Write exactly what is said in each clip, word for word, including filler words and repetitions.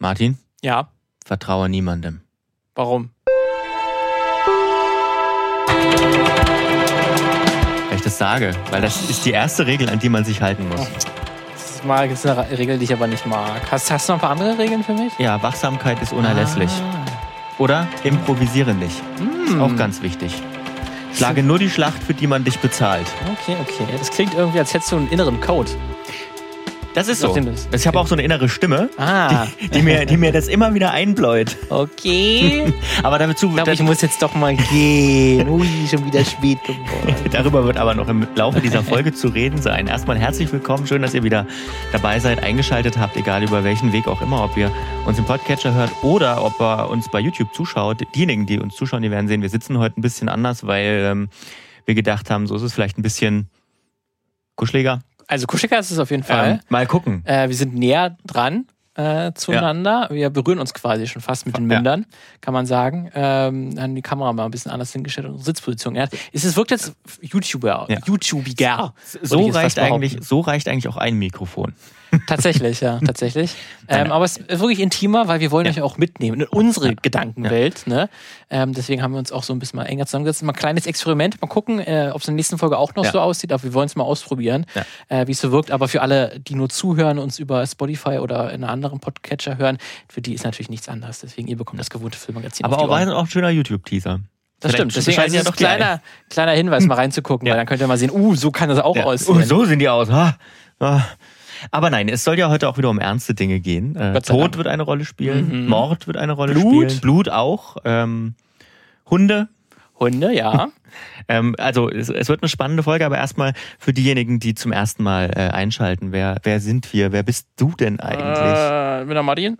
Martin? Ja? Vertraue niemandem. Warum? Weil ich das sage. Weil das ist die erste Regel, an die man sich halten muss. Das ist eine Regel, die ich aber nicht mag. Hast, hast du noch ein paar andere Regeln für mich? Ja, Wachsamkeit ist unerlässlich. Ah. Oder improvisiere nicht. Mm. Ist auch ganz wichtig. Schlage nur die Schlacht, für die man dich bezahlt. Okay, okay. Das klingt irgendwie, als hättest du einen inneren Code. Das ist so. Das. Ich habe auch so eine innere Stimme, ah. die, die, mir, die mir das immer wieder einbläut. Okay. Aber dazu, ich glaube, ich muss jetzt doch mal gehen. Ui, schon wieder spät geworden. Darüber wird aber noch im Laufe dieser Folge zu reden sein. Erstmal herzlich willkommen. Schön, dass ihr wieder dabei seid, eingeschaltet habt, egal über welchen Weg auch immer. Ob ihr uns im Podcatcher hört oder ob ihr uns bei YouTube zuschaut. Diejenigen, die uns zuschauen, die werden sehen, wir sitzen heute ein bisschen anders, weil ähm, wir gedacht haben, so ist es vielleicht ein bisschen kuscheliger. Also kuscheliger ist es auf jeden Fall. Ähm, mal gucken. Äh, wir sind näher dran äh, zueinander. Ja. Wir berühren uns quasi schon fast mit den Mündern, ja. kann man sagen. Ähm, haben die Kamera mal ein bisschen anders hingestellt und unsere Sitzposition. Ja. Es wirkt jetzt YouTuber, ja. YouTubiger. So reicht, eigentlich, so reicht eigentlich auch ein Mikrofon. Tatsächlich, ja, tatsächlich. Ähm, aber es ist wirklich intimer, weil wir wollen ja. euch auch mitnehmen in unsere ja. Gedankenwelt. Ne? Ähm, deswegen haben wir uns auch so ein bisschen mal enger zusammengesetzt. Mal ein kleines Experiment, mal gucken, äh, ob es in der nächsten Folge auch noch ja. so aussieht. Aber wir wollen es mal ausprobieren, ja. äh, wie es so wirkt. Aber für alle, die nur zuhören, uns über Spotify oder in einem anderen Podcatcher hören, für die ist natürlich nichts anderes. Deswegen, ihr bekommt das gewohnte Filmmagazin. Aber auch, auch ein schöner YouTube-Teaser. Das Vielleicht stimmt, deswegen also ja doch kleiner, kleiner Hinweis, mal reinzugucken, ja. weil dann könnt ihr mal sehen, uh, so kann das auch ja. aussehen. Uh, so sehen die aus. Ha. Ha. Aber nein, es soll ja heute auch wieder um ernste Dinge gehen. Äh, Tod Dank. wird eine Rolle spielen, mhm. Mord wird eine Rolle Blut. spielen, Blut auch, ähm, Hunde. Hunde, ja. ähm, also es, es wird eine spannende Folge, aber erstmal für diejenigen, die zum ersten Mal äh, einschalten. Wer, wer sind wir? Wer bist du denn eigentlich? Äh, ich bin der Martin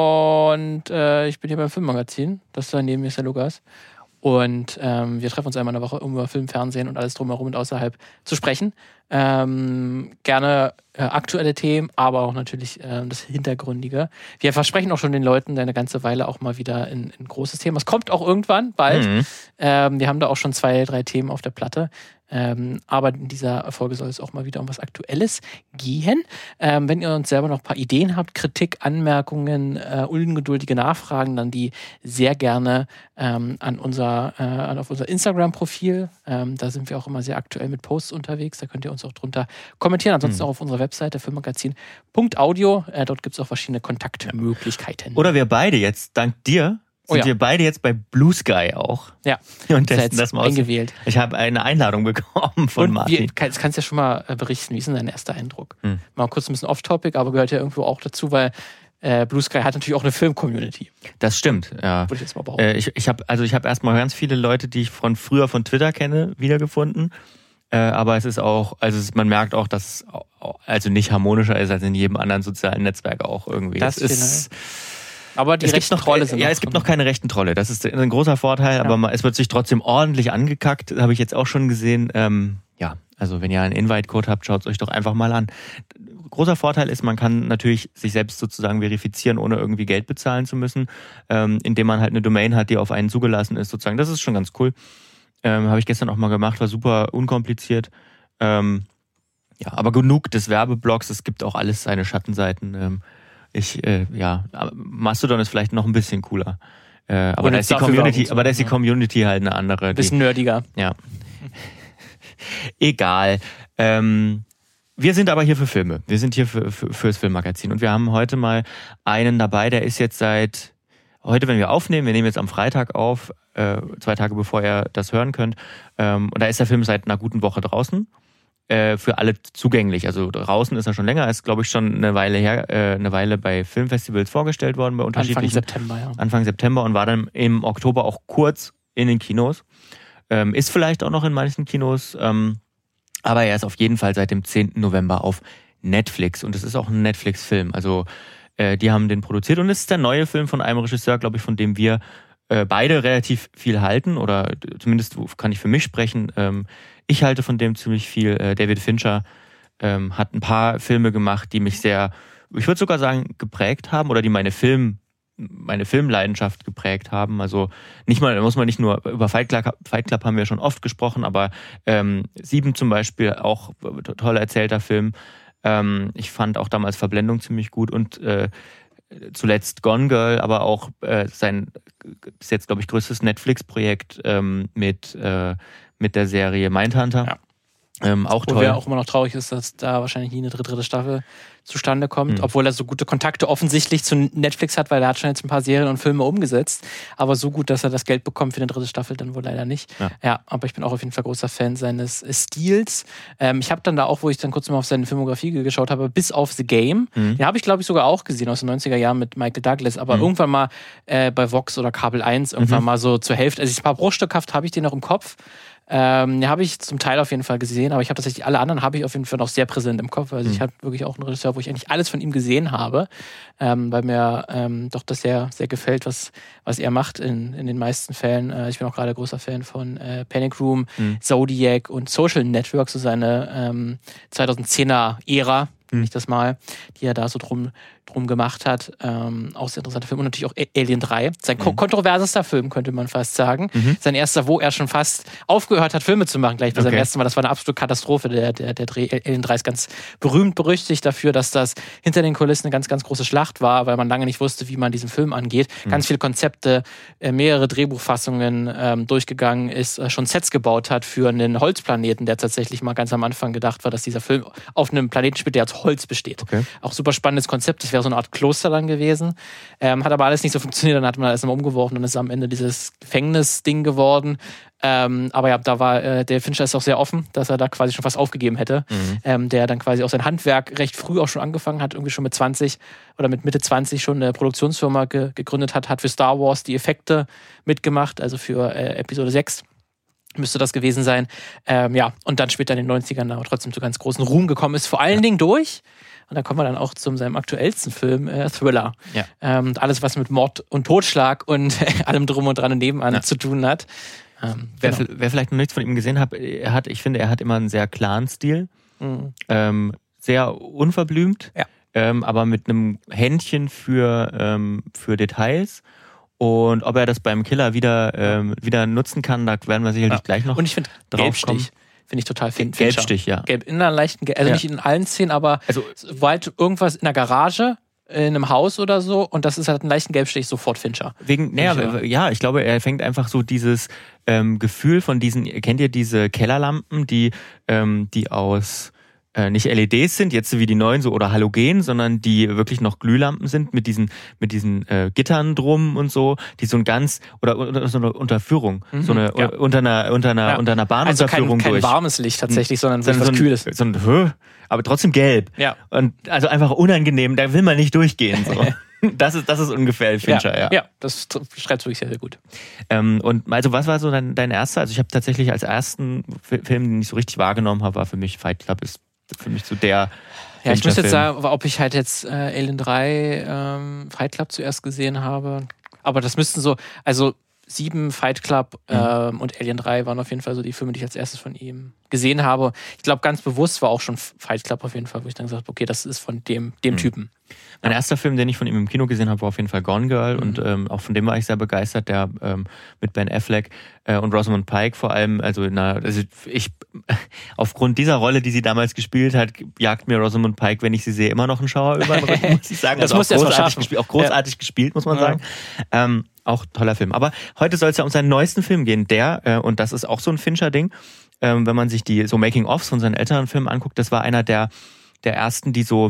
und äh, ich bin hier beim Filmmagazin. Das da neben mir ist der Lukas. Und ähm, wir treffen uns einmal in der Woche, um über Film, Fernsehen und alles drumherum und außerhalb zu sprechen. Ähm, gerne äh, aktuelle Themen, aber auch natürlich äh, das Hintergründige. Wir versprechen auch schon den Leuten eine ganze Weile auch mal wieder ein, ein großes Thema. Es kommt auch irgendwann, bald. Mhm. Ähm, wir haben da auch schon zwei, drei Themen auf der Platte. Ähm, aber in dieser Folge soll es auch mal wieder um was Aktuelles gehen. Ähm, wenn ihr uns selber noch ein paar Ideen habt, Kritik, Anmerkungen, äh, ungeduldige Nachfragen, dann die sehr gerne ähm, an unser, äh, auf unser Instagram-Profil. Ähm, da sind wir auch immer sehr aktuell mit Posts unterwegs. Da könnt ihr uns auch drunter kommentieren. Ansonsten mhm. auch auf unserer Webseite filmmagazin punkt audio. Äh, dort gibt es auch verschiedene Kontaktmöglichkeiten. Oder wir beide jetzt, dank dir, sind oh ja. wir beide jetzt bei Blue Sky auch. Ja. Und testen das mal aus. Eingewählt. Ich habe eine Einladung bekommen von und Martin. Wie, kannst, kannst ja schon mal berichten, wie ist denn dein erster Eindruck? Hm. Mal kurz ein bisschen off-topic, aber gehört ja irgendwo auch dazu, weil äh, Blue Sky hat natürlich auch eine Film-Community. Das stimmt, ja. Würde ich jetzt mal behaupten. Äh, ich ich habe also ich habe erstmal ganz viele Leute, die ich von früher von Twitter kenne, wiedergefunden. Äh, aber es ist auch, also es, man merkt auch, dass es also nicht harmonischer ist als in jedem anderen sozialen Netzwerk auch irgendwie. Das es ist Aber die es rechten noch, Trolle sind Ja, noch es gibt noch keine rechten Trolle. Das ist ein großer Vorteil, ja. aber man, es wird sich trotzdem ordentlich angekackt. Habe ich jetzt auch schon gesehen. Ähm, ja, also wenn ihr einen Invite-Code habt, schaut es euch doch einfach mal an. Großer Vorteil ist, man kann natürlich sich selbst sozusagen verifizieren, ohne irgendwie Geld bezahlen zu müssen, ähm, indem man halt eine Domain hat, die auf einen zugelassen ist sozusagen. Das ist schon ganz cool. Ähm, Habe ich gestern auch mal gemacht, war super unkompliziert. Ähm, ja, aber genug des Werbeblocks. Es gibt auch alles seine Schattenseiten. Ähm, Ich, äh, ja, Mastodon ist vielleicht noch ein bisschen cooler. Äh, aber, da ist die Community, aber da ist die Community halt eine andere. Ein bisschen die, nerdiger. Ja. Egal. Ähm, wir sind aber hier für Filme. Wir sind hier für, für, fürs Filmmagazin. Und wir haben heute mal einen dabei, der ist jetzt seit, heute, wenn wir aufnehmen, wir nehmen jetzt am Freitag auf, äh, zwei Tage bevor ihr das hören könnt. Ähm, und da ist der Film seit einer guten Woche draußen. Für alle zugänglich. Also draußen ist er schon länger, ist glaube ich schon eine Weile her, äh, eine Weile bei Filmfestivals vorgestellt worden, bei unterschiedlichen. Anfang September, ja. Anfang September und war dann im Oktober auch kurz in den Kinos. Ähm, ist vielleicht auch noch in manchen Kinos, ähm, aber er ist auf jeden Fall seit dem zehnten November auf Netflix und es ist auch ein Netflix-Film. Also äh, die haben den produziert und es ist der neue Film von einem Regisseur, glaube ich, von dem wir äh, beide relativ viel halten oder zumindest kann ich für mich sprechen. Ähm, Ich halte von dem ziemlich viel. David Fincher ähm, hat ein paar Filme gemacht, die mich sehr, ich würde sogar sagen, geprägt haben oder die meine Film, meine Filmleidenschaft geprägt haben. Also nicht mal, muss man nicht nur über Fight Club, Fight Club haben wir schon oft gesprochen, aber ähm, Sieben zum Beispiel, auch toll erzählter Film. Ähm, ich fand auch damals Verblendung ziemlich gut und äh, zuletzt Gone Girl, aber auch äh, sein bis jetzt, glaube ich, größtes Netflix-Projekt ähm, mit, äh, mit der Serie Mindhunter. Ja. Ähm, auch toll. Wo ja auch immer noch traurig ist, dass da wahrscheinlich nie eine dritte, dritte Staffel zustande kommt, mhm. obwohl er so gute Kontakte offensichtlich zu Netflix hat, weil er hat schon jetzt ein paar Serien und Filme umgesetzt, aber so gut, dass er das Geld bekommt für eine dritte Staffel, dann wohl leider nicht. Ja, ja, aber ich bin auch auf jeden Fall großer Fan seines Stils. Ähm, ich habe dann da auch, wo ich dann kurz mal auf seine Filmografie geschaut habe, bis auf The Game, mhm. den habe ich, glaube ich, sogar auch gesehen aus den neunziger Jahren mit Michael Douglas, aber mhm. irgendwann mal äh, bei Vox oder Kabel eins irgendwann mhm. mal so zur Hälfte, also ein paar bruchstückhaft habe ich den noch im Kopf. Ähm, den habe ich zum Teil auf jeden Fall gesehen, aber ich habe tatsächlich alle anderen habe ich auf jeden Fall noch sehr präsent im Kopf. Also mhm. ich habe wirklich auch einen Regisseur, wo ich eigentlich alles von ihm gesehen habe, ähm, weil mir ähm, doch das sehr, sehr gefällt, was, was er macht in, in den meisten Fällen. Äh, ich bin auch gerade großer Fan von äh, Panic Room, mhm. Zodiac und Social Network, so seine ähm, zweitausendzehner-Ära, nenne ich das mal, die er da so drum, drum gemacht hat. Ähm, auch sehr interessanter Film. Und natürlich auch Alien drei. Sein mhm. kontroversester Film, könnte man fast sagen. Mhm. Sein erster, wo er schon fast aufgehört hat, Filme zu machen, gleich bei okay. seinem ersten Mal. Das war eine absolute Katastrophe. Der, der, der Dreh Alien drei ist ganz berühmt, berüchtigt dafür, dass das hinter den Kulissen eine ganz, ganz große Schlacht war, weil man lange nicht wusste, wie man diesen Film angeht. Mhm. Ganz viele Konzepte, äh, mehrere Drehbuchfassungen ähm, durchgegangen ist, äh, schon Sets gebaut hat für einen Holzplaneten, der tatsächlich mal ganz am Anfang gedacht war, dass dieser Film auf einem Planeten spielt, der aus Holz besteht. Okay. Auch super spannendes Konzept. Das wäre so eine Art Kloster dann gewesen. Ähm, hat aber alles nicht so funktioniert. Dann hat man alles immer umgeworfen und ist am Ende dieses Gefängnis-Ding geworden. Ähm, aber ja, da war äh, der Fincher ist auch sehr offen, dass er da quasi schon fast aufgegeben hätte. Mhm. Ähm, der dann quasi auch sein Handwerk recht früh auch schon angefangen hat, irgendwie schon mit zwanzig oder mit Mitte zwanzig schon eine Produktionsfirma ge- gegründet hat, hat für Star Wars die Effekte mitgemacht, also für äh, Episode sechs. Müsste das gewesen sein. Ähm, ja, und dann später in den neunzigern aber trotzdem zu ganz großen Ruhm gekommen ist. Vor allen ja. Dingen durch, und da kommen wir dann auch zu seinem aktuellsten Film, äh, Thriller. Ja. Ähm, alles, was mit Mord und Totschlag und allem drum und dran und nebenan ja. zu tun hat. Ähm, wer, genau. wer vielleicht noch nichts von ihm gesehen hat, er hat, ich finde, er hat immer einen sehr klaren Stil. Mhm. Ähm, sehr unverblümt, ja. ähm, aber mit einem Händchen für, ähm, für Details. Und ob er das beim Killer wieder, ähm, wieder nutzen kann, da werden wir sicherlich ja. gleich noch und ich finde Gelbstich finde ich total fin- Gelbstich, ja. Gelb in einer leichten, also ja. nicht in allen Szenen, aber also, sobald irgendwas in der Garage, in einem Haus oder so, und das ist halt einen leichten Gelbstich, sofort Fincher. Wegen, naja, ja, ich glaube, er fängt einfach so dieses ähm, Gefühl von diesen, kennt ihr diese Kellerlampen, die, ähm, die aus Äh, nicht L E Ds sind, jetzt wie die neuen so oder Halogen, sondern die wirklich noch Glühlampen sind mit diesen mit diesen äh, Gittern drum und so, die so ein ganz oder, oder so eine Unterführung, mhm, so eine ja. unter einer unter einer ja. unter einer Bahnunterführung also kein, durch. kein warmes Licht tatsächlich, sondern so etwas so ein, Kühles. So ein, hö, aber trotzdem gelb. Ja. Und also einfach unangenehm, da will man nicht durchgehen. So. Das ist, das ist ungefähr Fincher, ja. Ja, ja, das beschreibt es wirklich sehr, sehr gut. Ähm, und also was war so dein, dein erster? Also ich habe tatsächlich als ersten Film, den ich so richtig wahrgenommen habe, war für mich Fight Club, ist für mich so der Ja, ich muss jetzt sagen, ob ich halt jetzt äh, Alien drei ähm, Fight Club zuerst gesehen habe. Aber das müssten so, also sieben, Fight Club ähm, mhm. und Alien drei waren auf jeden Fall so die Filme, die ich als erstes von ihm gesehen habe. Ich glaube, ganz bewusst war auch schon Fight Club auf jeden Fall, wo ich dann gesagt habe, okay, das ist von dem, dem mhm. Typen. Mein erster Film, den ich von ihm im Kino gesehen habe, war auf jeden Fall Gone Girl. Mhm. Und ähm, auch von dem war ich sehr begeistert, der ähm, mit Ben Affleck äh, und Rosamund Pike vor allem. Also, in einer, also ich aufgrund dieser Rolle, die sie damals gespielt hat, jagt mir Rosamund Pike, wenn ich sie sehe, immer noch einen Schauer über den Rücken, muss ich sagen. Das also muss auch großartig, gespielt, auch großartig ja. gespielt, muss man ja. sagen. Ähm, auch toller Film. Aber heute soll es ja um seinen neuesten Film gehen, der, äh, und das ist auch so ein Fincher-Ding, ähm, wenn man sich die so Making-ofs von seinen älteren Filmen anguckt, das war einer der, der ersten, die so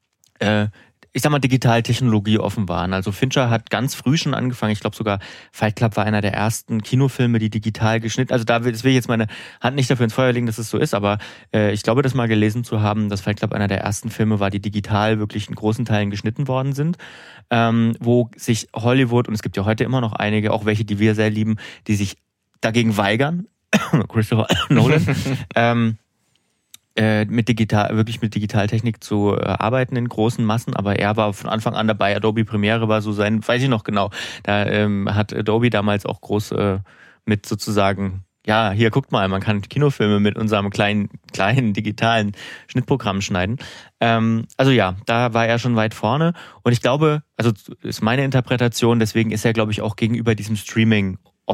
äh, ich sag mal, Digitaltechnologie offen waren. Also Fincher hat ganz früh schon angefangen. Ich glaube sogar Fight Club war einer der ersten Kinofilme, die digital geschnitten. Also da will, das will ich jetzt meine Hand nicht dafür ins Feuer legen, dass es so ist, aber äh, ich glaube, das mal gelesen zu haben, dass Fight Club einer der ersten Filme war, die digital wirklich in großen Teilen geschnitten worden sind, ähm, wo sich Hollywood, und es gibt ja heute immer noch einige, auch welche, die wir sehr lieben, die sich dagegen weigern, Christopher Nolan, ähm, mit digital, wirklich mit Digitaltechnik zu äh, arbeiten in großen Massen, aber er war von Anfang an dabei. Adobe Premiere war so sein, weiß ich noch genau, da ähm, hat Adobe damals auch groß äh, mit sozusagen, ja, hier guckt mal, man kann Kinofilme mit unserem kleinen, kleinen digitalen Schnittprogramm schneiden. Ähm, also ja, da war er schon weit vorne und ich glaube, also ist meine Interpretation, deswegen ist er, glaube ich, auch gegenüber diesem Streaming offen.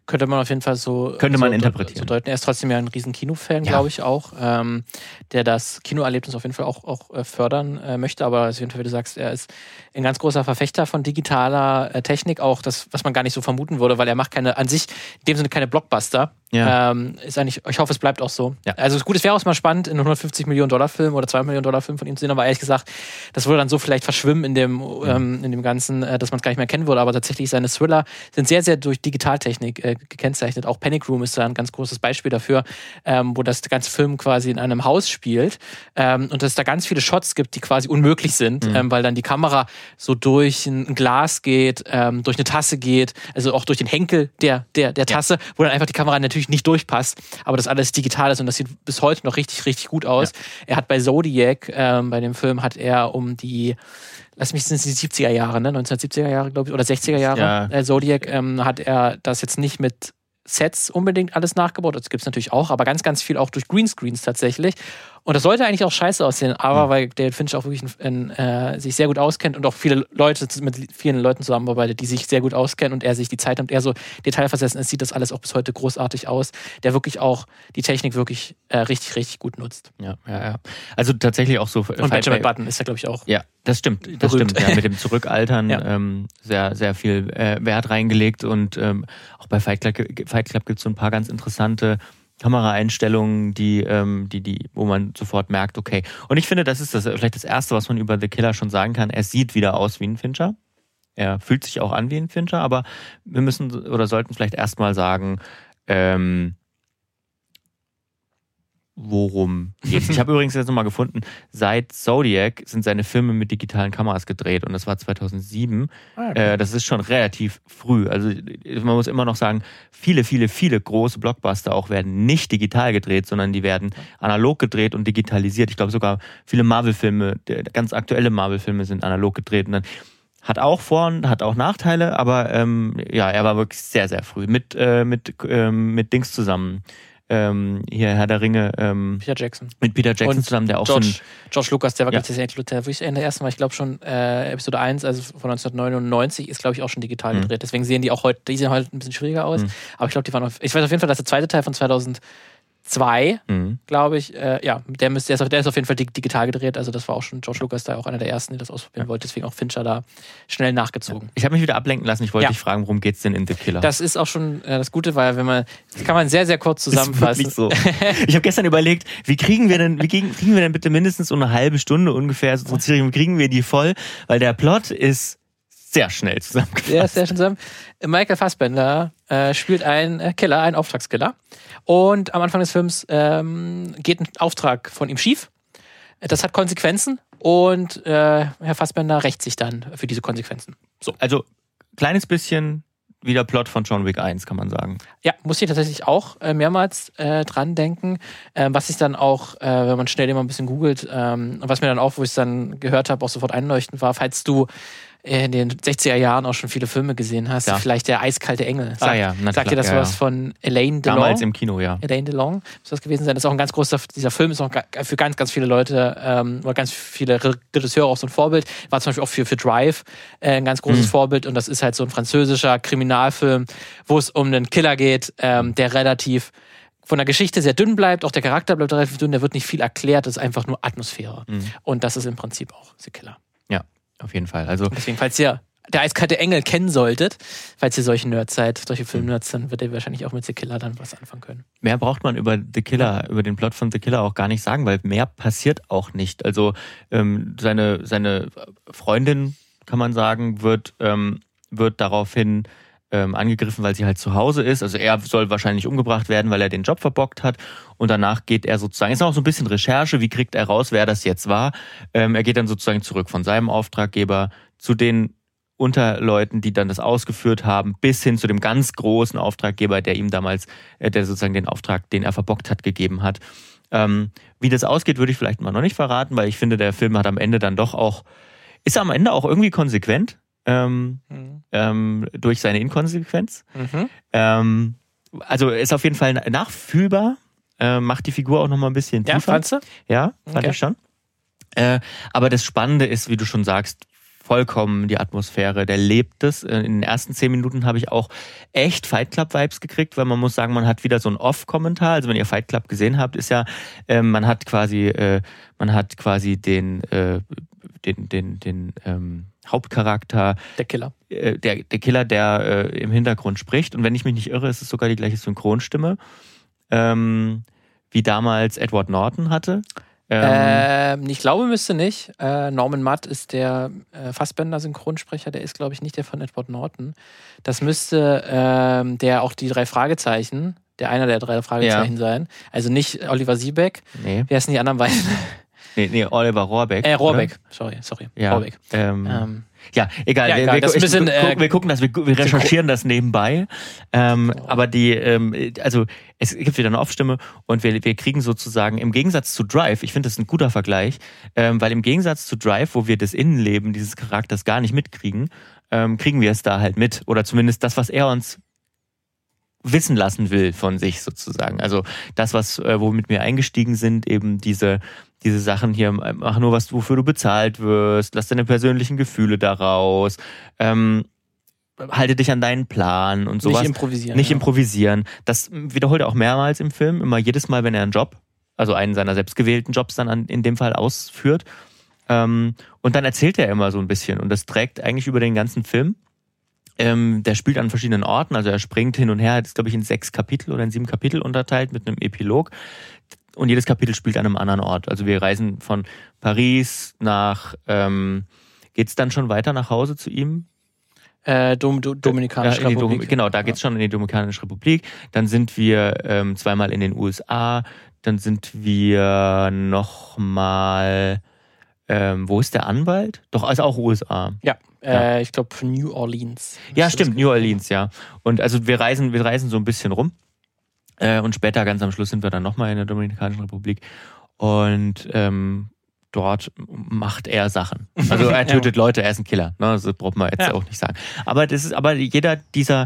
Könnte man auf jeden Fall so, Könnte man so, interpretieren. so deuten. Er ist trotzdem ja ein riesen Kinofan, Ja. glaube ich auch, ähm, der das Kinoerlebnis auf jeden Fall auch, auch äh, fördern äh, möchte. Aber auf jeden Fall, wie du sagst, er ist ein ganz großer Verfechter von digitaler äh, Technik, auch das, was man gar nicht so vermuten würde, weil er macht keine, an sich, in dem Sinne keine Blockbuster. Ja. Ähm, ist eigentlich, ich hoffe, es bleibt auch so. Ja. Also gut, es wäre auch mal spannend, in einem hundertfünfzig Millionen Dollar Film oder zwei Millionen Dollar Film von ihm zu sehen, aber ehrlich gesagt, das würde dann so vielleicht verschwimmen in dem, mhm. ähm, in dem Ganzen, äh, dass man es gar nicht mehr kennen würde. Aber tatsächlich seine Thriller sind sehr, sehr durch Digitaltechnik äh, gekennzeichnet. Auch Panic Room ist da ein ganz großes Beispiel dafür, ähm, wo das ganze Film quasi in einem Haus spielt ähm, und dass es da ganz viele Shots gibt, die quasi unmöglich sind, mhm. ähm, weil dann die Kamera so durch ein Glas geht, ähm, durch eine Tasse geht, also auch durch den Henkel der, der, der Tasse, ja. wo dann einfach die Kamera natürlich nicht durchpasst, aber das alles digital ist und das sieht bis heute noch richtig, richtig gut aus. Ja. Er hat bei Zodiac, ähm, bei dem Film hat er um die, lass mich, sind es die siebziger Jahre, ne? neunzehnhundertsiebziger Jahre, glaube ich, oder sechziger Jahre. Ja. Äh, Zodiac ähm, hat er das jetzt nicht mit Sets unbedingt alles nachgebaut, das gibt es natürlich auch, aber ganz, ganz viel auch durch Greenscreens tatsächlich. Und das sollte eigentlich auch scheiße aussehen, aber mhm. weil David Fincher auch wirklich ein, ein, äh, sich sehr gut auskennt und auch viele Leute mit vielen Leuten zusammenarbeitet, die sich sehr gut auskennen und er sich die Zeit nimmt, er so detailversessen ist, sieht das alles auch bis heute großartig aus, der wirklich auch die Technik wirklich äh, richtig, richtig gut nutzt. Ja, ja, ja. Also tatsächlich auch so. Und Benjamin Button ist ja, glaube ich, auch. Ja, das stimmt. Das berühmt. stimmt. Ja, mit dem Zurückaltern ja. ähm, sehr, sehr viel äh, Wert reingelegt und ähm, auch bei Fight Club, Fight Club gibt es so ein paar ganz interessante Kameraeinstellungen, die, ähm, die, die, wo man sofort merkt, okay. Und ich finde, das ist das vielleicht das Erste, was man über The Killer schon sagen kann. Er sieht wieder aus wie ein Fincher. Er fühlt sich auch an wie ein Fincher, aber wir müssen oder sollten vielleicht erstmal sagen, ähm, worum geht's. Ich habe übrigens jetzt nochmal gefunden, seit Zodiac sind seine Filme mit digitalen Kameras gedreht und das war zweitausendsieben. Okay. Äh, das ist schon relativ früh. Also man muss immer noch sagen, viele, viele, viele große Blockbuster auch werden nicht digital gedreht, sondern die werden analog gedreht und digitalisiert. Ich glaube sogar viele Marvel-Filme, ganz aktuelle Marvel-Filme sind analog gedreht und dann hat auch Vor- und hat auch Nachteile, aber ähm, ja, er war wirklich sehr, sehr früh mit, äh, mit, ähm, mit Dings zusammen. Ähm, hier Herr der Ringe. Ähm, Peter Jackson. Mit Peter Jackson und zusammen, der auch George, so ein, George Lucas, der war, ja. glaube ich, der wirklich in der ersten war, ich glaube schon, äh, Episode eins, also von neunzehnhundertneunundneunzig, ist, glaube ich, auch schon digital mhm. gedreht. Deswegen sehen die auch heute, die sehen heute ein bisschen schwieriger aus. Mhm. Aber ich glaube, die waren auf, ich weiß auf jeden Fall, dass der zweite Teil von zweitausendzwei, mhm. glaube ich, äh, ja, der, müsste, der, ist auf, der ist auf jeden Fall digital gedreht. Also das war auch schon George Lucas da auch einer der ersten, die das ausprobieren ja. wollte. Deswegen auch Fincher da schnell nachgezogen. Ich habe mich wieder ablenken lassen. Ich wollte ja. dich fragen, worum geht's denn in The Killer? Das ist auch schon äh, das Gute, weil wenn man, das kann man sehr, sehr kurz zusammenfassen. Ist wirklich so. Ich habe gestern überlegt, wie kriegen wir denn, wie kriegen, kriegen wir denn bitte mindestens so eine halbe Stunde ungefähr, so wie kriegen wir die voll? Weil der Plot ist sehr schnell zusammengefasst. Sehr, sehr schnell zusammen. Michael Fassbender äh, spielt einen äh, Killer, einen Auftragskiller. Und am Anfang des Films ähm, geht ein Auftrag von ihm schief. Das hat Konsequenzen und äh, Herr Fassbender rächt sich dann für diese Konsequenzen. So. Also, kleines bisschen wie der Plot von John Wick eins, kann man sagen. Ja, muss ich tatsächlich auch äh, mehrmals äh, dran denken. Äh, was ich dann auch, äh, wenn man schnell immer ein bisschen googelt, ähm, was mir dann auch, wo ich es dann gehört habe, auch sofort einleuchtend war, falls du in den sechziger Jahren auch schon viele Filme gesehen hast, ja. vielleicht der eiskalte Engel. Sagt, ah, ja, sagt dir das ja, was ja. von Alain Delon? Damals im Kino, ja. Alain Delon muss das gewesen sein. Das ist auch ein ganz großer, dieser Film ist auch für ganz, ganz viele Leute, ähm, oder ganz viele Regisseure auch so ein Vorbild. War zum Beispiel auch für, für Drive äh, ein ganz großes mhm. Vorbild und das ist halt so ein französischer Kriminalfilm, wo es um einen Killer geht, ähm, der relativ von der Geschichte sehr dünn bleibt, auch der Charakter bleibt relativ dünn, der wird nicht viel erklärt, das ist einfach nur Atmosphäre. Mhm. Und das ist im Prinzip auch The Killer. Ja, auf jeden Fall. Also deswegen, falls ihr der eiskalte Engel kennen solltet, falls ihr solche Nerds seid, solche Filmnerds, dann wird ihr wahrscheinlich auch mit The Killer dann was anfangen können. Mehr braucht man über The Killer, über den Plot von The Killer auch gar nicht sagen, weil mehr passiert auch nicht. Also ähm, seine, seine Freundin, kann man sagen, wird, ähm, wird daraufhin ähm, angegriffen, weil sie halt zu Hause ist. Also er soll wahrscheinlich umgebracht werden, weil er den Job verbockt hat. Und danach geht er sozusagen, ist auch so ein bisschen Recherche, wie kriegt er raus, wer das jetzt war. Ähm, er geht dann sozusagen zurück von seinem Auftraggeber zu den Unterleuten, die dann das ausgeführt haben, bis hin zu dem ganz großen Auftraggeber, der ihm damals, äh, der sozusagen den Auftrag, den er verbockt hat, gegeben hat. Ähm, wie das ausgeht, würde ich vielleicht mal noch nicht verraten, weil ich finde, der Film hat am Ende dann doch auch, ist am Ende auch irgendwie konsequent, ähm, mhm. ähm, durch seine Inkonsequenz. Mhm. Ähm, also ist auf jeden Fall nachfühlbar, äh, macht die Figur auch nochmal ein bisschen tiefer. Ja, fandst du? Ja, fand okay. ich schon. Äh, aber das Spannende ist, wie du schon sagst, vollkommen die Atmosphäre, der lebt es. In den ersten zehn Minuten habe ich auch echt Fight Club-Vibes gekriegt, weil man muss sagen, man hat wieder so einen Off-Kommentar. Also wenn ihr Fight Club gesehen habt, ist ja, äh, man hat quasi, äh, man hat quasi den, äh, den, den, den ähm, Hauptcharakter. Der Killer. Äh, der, der Killer, der äh, im Hintergrund spricht. Und wenn ich mich nicht irre, ist es sogar die gleiche Synchronstimme, ähm, wie damals Edward Norton hatte. Ähm, ich glaube, müsste nicht. Äh, Norman Matt ist der äh, Fassbender-Synchronsprecher, der ist, glaube ich, nicht der von Edward Norton. Das müsste ähm, der auch die drei Fragezeichen, der einer der drei Fragezeichen ja. sein. Also nicht Oliver Siebeck. Nee. Wer ist denn die anderen beiden? Nee, nee, Oliver Rohrbeck. Äh, Rohrbeck, sorry, sorry. Ja. Rohrbeck. Ähm, ähm. Ja, egal. Ja, wir, egal. wir, Das ich, bisschen, wir, äh, wir gucken das, wir, wir recherchieren das nebenbei. Ähm, oh. Aber die, ähm, also es gibt wieder eine Off-Stimme und wir, wir kriegen sozusagen im Gegensatz zu Drive, ich finde das ein guter Vergleich, ähm, weil im Gegensatz zu Drive, wo wir das Innenleben dieses Charakters gar nicht mitkriegen, ähm, kriegen wir es da halt mit. Oder zumindest das, was er uns wissen lassen will von sich sozusagen. Also das, was äh, womit wir eingestiegen sind, eben diese diese Sachen hier, mach nur was, wofür du bezahlt wirst, lass deine persönlichen Gefühle daraus, ähm, halte dich an deinen Plan und sowas. Nicht improvisieren. Nicht ja. improvisieren. Das wiederholt er auch mehrmals im Film, immer jedes Mal, wenn er einen Job, also einen seiner selbstgewählten Jobs dann an, in dem Fall ausführt. Ähm, und dann erzählt er immer so ein bisschen und das trägt eigentlich über den ganzen Film. Ähm, der spielt an verschiedenen Orten, also er springt hin und her, das ist glaube ich in sechs Kapitel oder in sieben Kapitel unterteilt mit einem Epilog. Und jedes Kapitel spielt an einem anderen Ort. Also wir reisen von Paris nach, ähm, geht's dann schon weiter nach Hause zu ihm? Äh, Dom, Do, Dominikanische äh, Republik. Dom, genau, da geht's schon in die Dominikanische Republik. Dann sind wir ähm, zweimal in den U S A. Dann sind wir nochmal, ähm, wo ist der Anwalt? Doch, also auch U S A. Ja. Ja. Äh, ich glaube New Orleans. Ja, stimmt, New Orleans, ja. Und also wir reisen, wir reisen so ein bisschen rum. Und später, ganz am Schluss, sind wir dann nochmal in der Dominikanischen Republik. Und ähm, dort macht er Sachen. Also er tötet ja. Leute, er ist ein Killer. Ne? Das braucht man jetzt ja. auch nicht sagen. Aber das ist, aber jeder dieser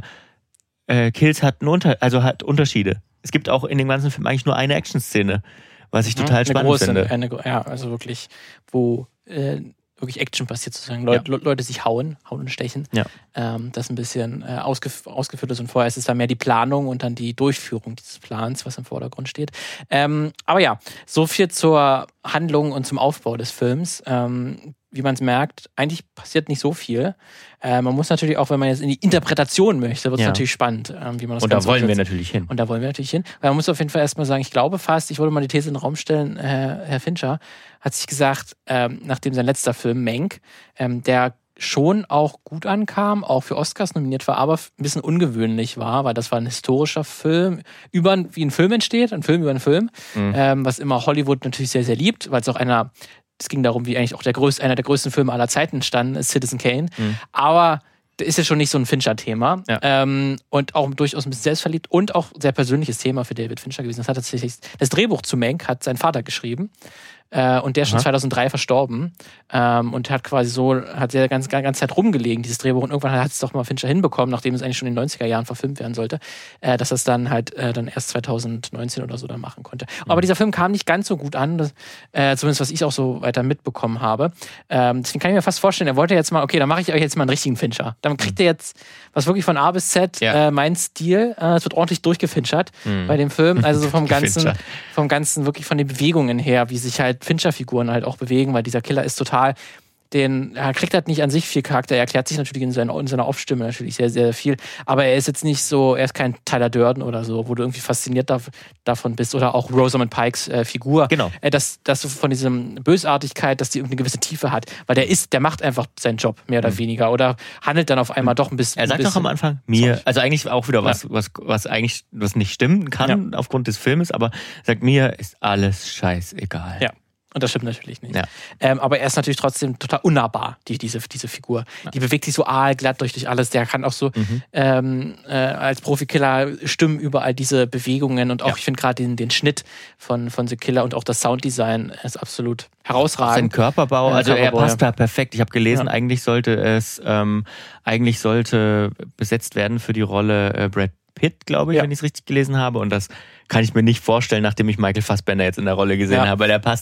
äh, Kills hat, einen Unter- also hat Unterschiede. Es gibt auch in dem ganzen Film eigentlich nur eine Action-Szene, was ich total eine spannend große, finde. Eine, ja, also wirklich, wo äh, wirklich Action passiert sozusagen. Leute, ja. Leute sich hauen, hauen und stechen. Ja. Ähm, das ein bisschen äh, ausgef- ausgeführt ist und vorher ist es dann mehr die Planung und dann die Durchführung dieses Plans, was im Vordergrund steht. Ähm, aber ja, so viel zur Handlung und zum Aufbau des Films. Ähm, wie man es merkt, eigentlich passiert nicht so viel. Äh, man muss natürlich auch, wenn man jetzt in die Interpretation möchte, wird es ja. natürlich spannend, ähm, wie man das Und Ganze da wollen umsetzt. wir natürlich hin. Und da wollen wir natürlich hin. Weil man muss auf jeden Fall erstmal sagen, ich glaube fast, ich wollte mal die These in den Raum stellen, Herr, Herr Fincher hat sich gesagt, ähm, nachdem sein letzter Film, Mank, ähm, der schon auch gut ankam, auch für Oscars nominiert war, aber ein bisschen ungewöhnlich war, weil das war ein historischer Film, über wie ein Film entsteht, ein Film über einen Film, mhm. ähm, was immer Hollywood natürlich sehr, sehr liebt, weil es auch einer, es ging darum, wie eigentlich auch der größte, einer der größten Filme aller Zeiten entstanden ist, Citizen Kane, mhm. aber das ist ja schon nicht so ein Fincher-Thema ja. ähm, und auch durchaus ein bisschen selbstverliebt und auch sehr persönliches Thema für David Fincher gewesen. Das hat tatsächlich, das Drehbuch zu Mank hat sein Vater geschrieben. Äh, und der ist schon zweitausenddrei verstorben ähm, und hat quasi so, hat sehr ganz, ganz, ganz Zeit rumgelegen, dieses Drehbuch, und irgendwann hat es doch mal Fincher hinbekommen, nachdem es eigentlich schon in den neunziger Jahren verfilmt werden sollte, äh, dass er es dann halt äh, dann erst zweitausendneunzehn oder so dann machen konnte. Mhm. Aber dieser Film kam nicht ganz so gut an, das, äh, zumindest was ich auch so weiter mitbekommen habe. Ähm, deswegen kann ich mir fast vorstellen, er wollte jetzt mal, okay, dann mache ich euch jetzt mal einen richtigen Fincher. Dann kriegt ihr jetzt was wirklich von A bis Z, ja. äh, mein Stil. Äh, es wird ordentlich durchgefinchert mhm. bei dem Film, also so vom ganzen, vom ganzen, wirklich von den Bewegungen her, wie sich halt Fincher-Figuren halt auch bewegen, weil dieser Killer ist total, den, er kriegt halt nicht an sich viel Charakter, er erklärt sich natürlich in seiner, in seiner Off-Stimme natürlich sehr, sehr viel, aber er ist jetzt nicht so, er ist kein Tyler Durden oder so, wo du irgendwie fasziniert da, davon bist, oder auch Rosamund Pikes äh, Figur, genau. äh, dass, dass du von diesem Bösartigkeit, dass die irgendeine gewisse Tiefe hat, weil der ist, der macht einfach seinen Job, mehr oder mhm. weniger, oder handelt dann auf einmal doch ein bisschen. Er sagt doch am Anfang, mir, also eigentlich auch wieder was, ja. was, was eigentlich, was nicht stimmen kann ja. aufgrund des Filmes, aber sagt, mir ist alles scheißegal. Ja. Und das stimmt natürlich nicht. Ja. Ähm, aber er ist natürlich trotzdem total unnahbar, die, diese, diese Figur. Ja. Die bewegt sich so aalglatt durch, durch alles. Der kann auch so mhm. ähm, äh, als Profikiller stimmen überall diese Bewegungen. Und auch, ja. ich finde gerade den, den Schnitt von, von The Killer und auch das Sounddesign ist absolut herausragend. Sein Körperbau, also Körperbau, er passt ja. da perfekt. Ich habe gelesen, ja. eigentlich sollte es ähm, eigentlich sollte besetzt werden für die Rolle äh, Brad Pitt, glaube ich, ja. wenn ich es richtig gelesen habe. Und das kann ich mir nicht vorstellen, nachdem ich Michael Fassbender jetzt in der Rolle gesehen ja. habe. Der passt da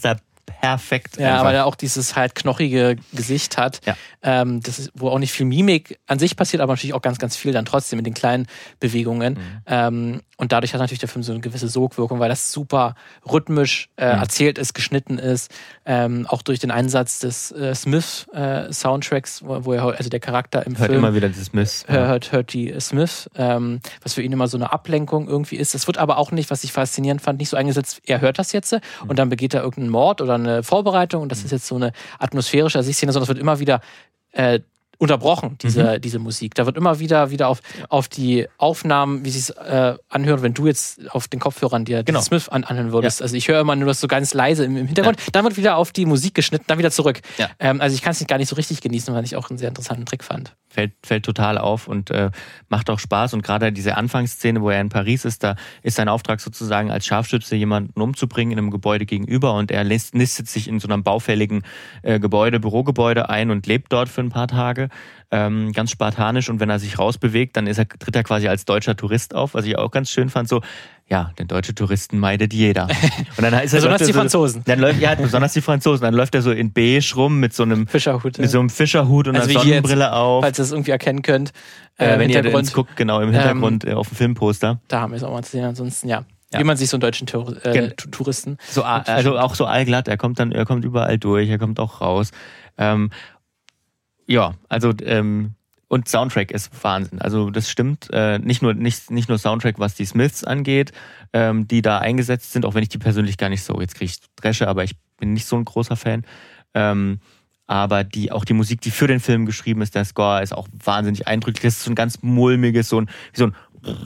perfekt. Ja, einfach. weil er auch dieses halt knochige Gesicht hat, Ja. ähm, das ist, wo auch nicht viel Mimik an sich passiert, aber natürlich auch ganz, ganz viel dann trotzdem mit den kleinen Bewegungen. Mhm. Ähm, und dadurch hat natürlich der Film so eine gewisse Sogwirkung, weil das super rhythmisch äh, mhm. erzählt ist, geschnitten ist, ähm, auch durch den Einsatz des äh, Smith-Soundtracks, äh, wo, wo er, also der Charakter im hört Film immer wieder die Smiths. Ja. Hört, hört die Smiths, ähm, was für ihn immer so eine Ablenkung irgendwie ist. Das wird aber auch nicht, was ich faszinierend fand, nicht so eingesetzt, er hört das jetzt mhm. und dann begeht er irgendeinen Mord oder eine Vorbereitung und das mhm. ist jetzt so eine atmosphärische Sichtszene, sondern es wird immer wieder äh, unterbrochen, diese, mhm. diese Musik. Da wird immer wieder wieder auf, ja. auf die Aufnahmen, wie sie es äh, anhören, wenn du jetzt auf den Kopfhörern dir genau. Smith an, anhören würdest. Ja. Also ich höre immer nur das so ganz leise im, im Hintergrund. Ja. Dann wird wieder auf die Musik geschnitten, dann wieder zurück. Ja. Ähm, also ich kann es nicht gar nicht so richtig genießen, weil ich auch einen sehr interessanten Trick fand. Fällt, fällt total auf und äh, macht auch Spaß. Und gerade diese Anfangsszene, wo er in Paris ist, da ist sein Auftrag sozusagen als Scharfschütze jemanden umzubringen in einem Gebäude gegenüber und er nistet sich in so einem baufälligen äh, Gebäude, Bürogebäude ein und lebt dort für ein paar Tage. Ähm, ganz spartanisch und wenn er sich rausbewegt, dann ist er, tritt er quasi als deutscher Tourist auf, was ich auch ganz schön fand, so, ja, den deutschen Touristen meidet jeder. Und dann ist er, besonders die so, Franzosen. Dann läuft, ja, besonders die Franzosen. Dann läuft er so in beige rum mit so einem Fischerhut, mit so einem Fischerhut und also einer Sonnenbrille jetzt, auf. Falls ihr es irgendwie erkennen könnt. Äh, wenn ihr jetzt guckt, genau, im Hintergrund ähm, auf dem Filmposter. Da haben wir es auch mal zu sehen, ansonsten, ja. Ja. Wie man sich so einen deutschen Tour, äh, Touristen. So, also auch so allglatt, er kommt dann, er kommt überall durch, er kommt auch raus. Ähm, ja, also ähm, und Soundtrack ist Wahnsinn. Also das stimmt. Äh, nicht nur nicht, nicht nur Soundtrack, was die Smiths angeht, ähm, die da eingesetzt sind, auch wenn ich die persönlich gar nicht so, jetzt kriege ich Dresche, aber ich bin nicht so ein großer Fan. Ähm, aber die auch die Musik, die für den Film geschrieben ist, der Score ist auch wahnsinnig eindrücklich. Das ist so ein ganz mulmiges, so ein, wie so ein